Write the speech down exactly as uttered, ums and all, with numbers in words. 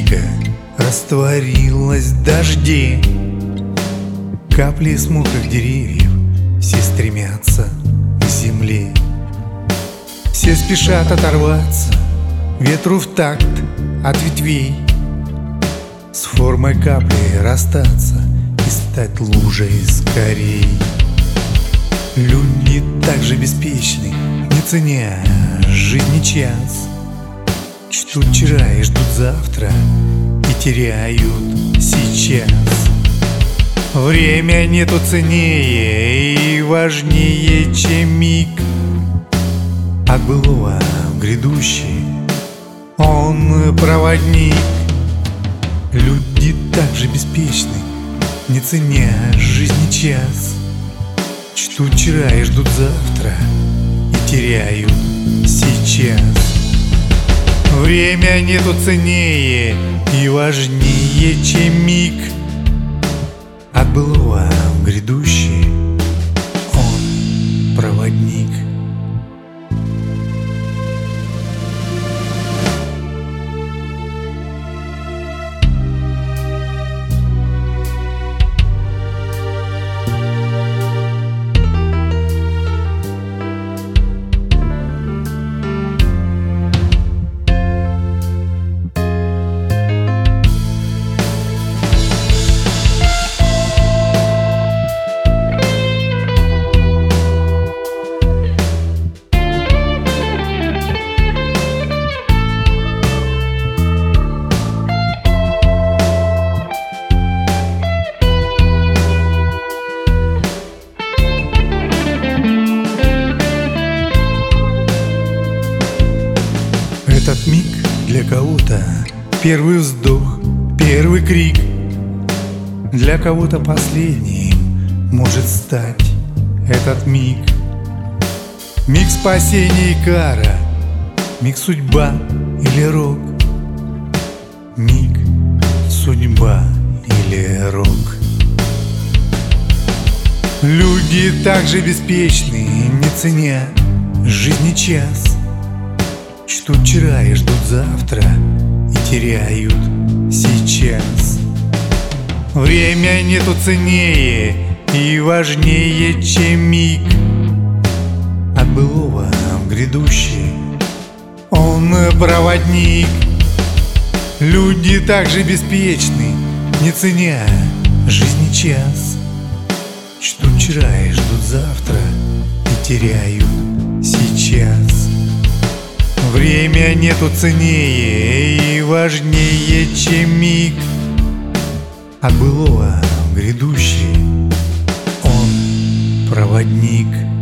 речка растворилась в дожде. Капли с мокрых деревьев все стремятся к земле. Все спешат оторваться ветру в такт от ветвей, с формой капли расстаться и стать лужей скорей. Люди так же беспечны, не ценя жизни час, чтут вчера и ждут завтра, и теряют сейчас. Время нету ценнее и важнее, чем миг. От былого в грядущий он проводник. Люди так же беспечны, не ценя жизни час, чтут вчера и ждут завтра, и теряют сейчас. Время нету ценнее и важнее, чем миг. От былого в грядущий он проводник. Этот миг для кого-то первый вздох, первый крик, для кого-то последним может стать этот миг. Миг спасения и кара, миг судьба или рок, миг судьба или рок. Люди так же беспечны, не ценя жизни час, чтут вчера и ждут завтра, и теряют сейчас. Время нету ценнее и важнее, чем миг. От былого в грядущий он проводник. Люди так же беспечны, не ценя жизни час, чтут вчера и ждут завтра, и теряют сейчас. Время нету ценнее и важнее, чем миг. От былого в грядущий он проводник.